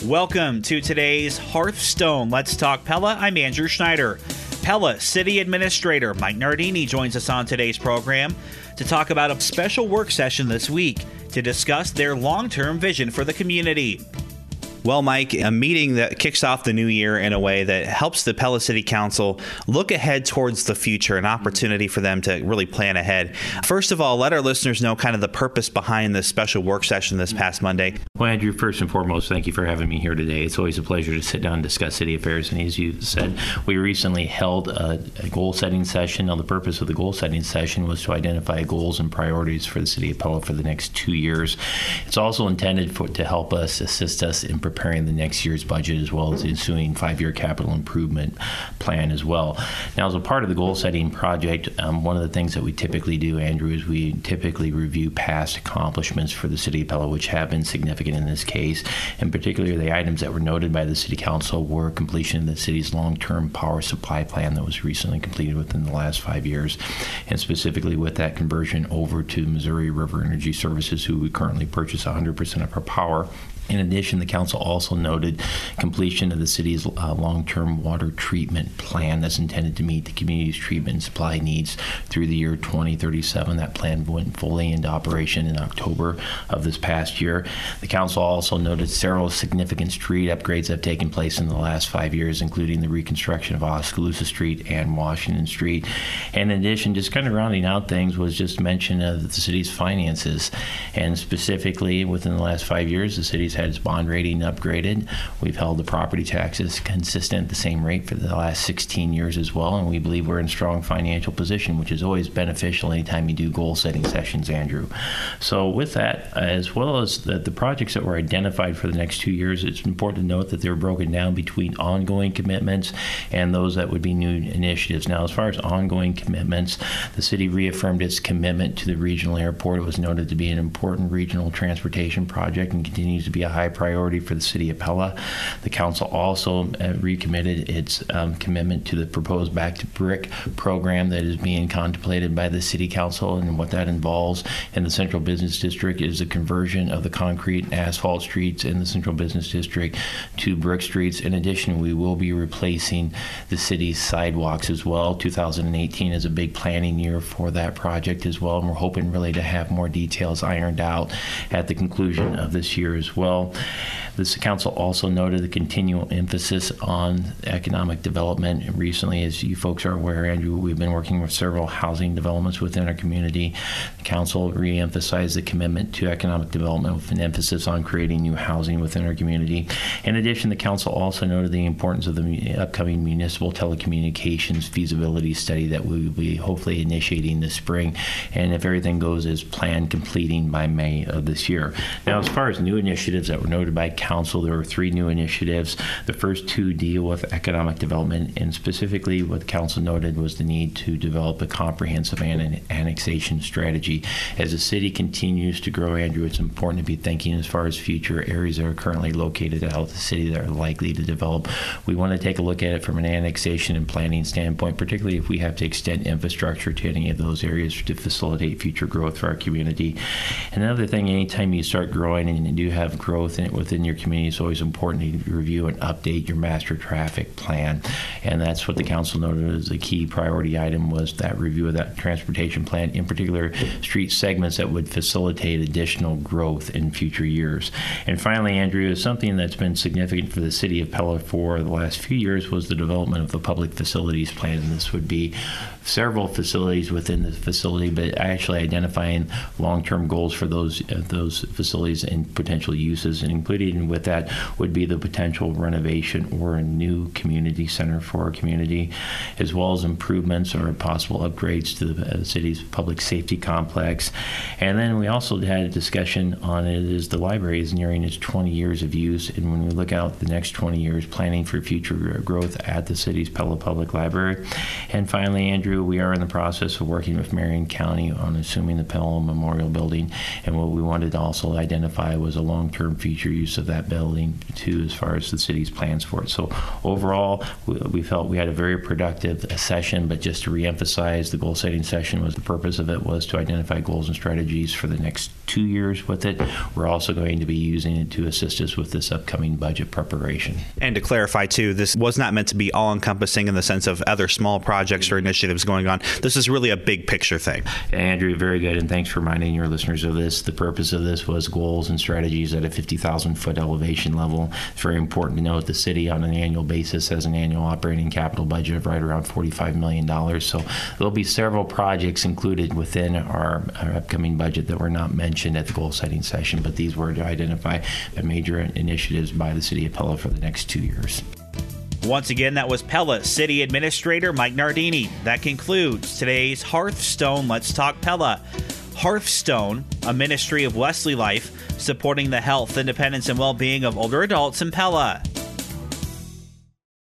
Welcome to today's Hearthstone Let's Talk Pella. I'm Andrew Schneider. Pella City Administrator Mike Nardini joins us on today's program to talk about a special work session this week to discuss their long-term vision for the community. Well, Mike, a meeting that kicks off the new year in a way that helps the Pella City Council look ahead towards the future, an opportunity for them to really plan ahead. First of all, let our listeners know kind of the purpose behind this special work session this past Monday. Well, Andrew, first and foremost, thank you for having me here today. It's always a pleasure to sit down and discuss city affairs. And as you said, we recently held a goal-setting session. Now, the purpose of the goal-setting session was to identify goals and priorities for the city of Pella for the next 2 years. It's also intended to help us, assist us in preparing the next year's budget, as well as the ensuing 5-year capital improvement plan as well. Now, as a part of the goal-setting project, one of the things that we typically do, Andrew, is we typically review past accomplishments for the city of Pella, which have been significant in this case. In particular, the items that were noted by the city council were completion of the city's long-term power supply plan that was recently completed within the last 5 years, and specifically with that conversion over to Missouri River Energy Services, who we currently purchase 100% of our power. In addition, the council also noted completion of the city's long-term water treatment plan that's intended to meet the community's treatment and supply needs through the year 2037. That plan went fully into operation in October of this past year. The council also noted several significant street upgrades that have taken place in the last 5 years, including the reconstruction of Oskaloosa Street and Washington Street. And in addition, just kind of rounding out things, was just mention of the city's finances. And specifically, within the last 5 years, the city's had its bond rating upgraded. We've held the property taxes consistent at the same rate for the last 16 years as well, and we believe we're in a strong financial position, which is always beneficial anytime you do goal-setting sessions, Andrew. So with that, as well as the projects that were identified for the next 2 years, it's important to note that they're broken down between ongoing commitments and those that would be new initiatives. Now, as far as ongoing commitments, the city reaffirmed its commitment to the regional airport. It was noted to be an important regional transportation project and continues to be a high priority for the city of Pella. The council also recommitted its commitment to the proposed Back to Brick program that is being contemplated by the city council, and what that involves in the Central Business District is the conversion of the concrete and asphalt streets in the Central Business District to brick streets. In addition, we will be replacing the city's sidewalks as well. 2018 is a big planning year for that project as well, and we're hoping really to have more details ironed out at the conclusion of this year as well. This council also noted the continual emphasis on economic development. And recently, as you folks are aware, Andrew, we've been working with several housing developments within our community. The council re-emphasized the commitment to economic development with an emphasis on creating new housing within our community. In addition, the council also noted the importance of the upcoming municipal telecommunications feasibility study that we will be hopefully initiating this spring, and if everything goes as planned, completing by May of this year. Now, as far as new initiatives that were noted by council, there were 3 new initiatives. The first 2 deal with economic development, and specifically what the council noted was the need to develop a comprehensive annexation strategy. As the city continues to grow, Andrew, it's important to be thinking as far as future areas that are currently located out of the city that are likely to develop. We want to take a look at it from an annexation and planning standpoint, particularly if we have to extend infrastructure to any of those areas to facilitate future growth for our community. Another thing, anytime you start growing and you do have growth within your community, it's always important to review and update your master traffic plan. And that's what the council noted as a key priority item, was that review of that transportation plan, in particular street segments that would facilitate additional growth in future years. And finally, Andrew, is something that's been significant for the city of Pella for the last few years was the development of the public facilities plan. And this would be several facilities within the facility, but actually identifying long-term goals for those facilities and potential uses, and including with that would be the potential renovation or a new community center for our community, as well as improvements or possible upgrades to the city's public safety complex. And then we also had a discussion on it as the library is nearing its 20 years of use, and when we look out the next 20 years, planning for future growth at the city's Pella Public Library. And finally, Andrew, we are in the process of working with Marion County on assuming the Pella Memorial Building, and what we wanted to also identify was a long-term future use of that building too, as far as the city's plans for it. So overall, we felt we had a very productive session, but just to reemphasize, the goal setting session was the purpose of it was to identify goals and strategies for the next 2 years with it. We're also going to be using it to assist us with this upcoming budget preparation. And to clarify too, this was not meant to be all-encompassing in the sense of other small projects or initiatives going on. This is really a big picture thing. Andrew, very good, and thanks for reminding your listeners of this. The purpose of this was goals and strategies at a 50,000-foot elevation level. It's very important to note the city on an annual basis has an annual operating capital budget of right around $45 million. So there'll be several projects included within our upcoming budget that were not mentioned at the goal-setting session, but these were to identify major initiatives by the City of Pella for the next 2 years. Once again, that was Pella City Administrator Mike Nardini. That concludes today's Hearthstone Let's Talk Pella. Hearthstone, a ministry of Wesley Life, supporting the health, independence, and well-being of older adults in Pella.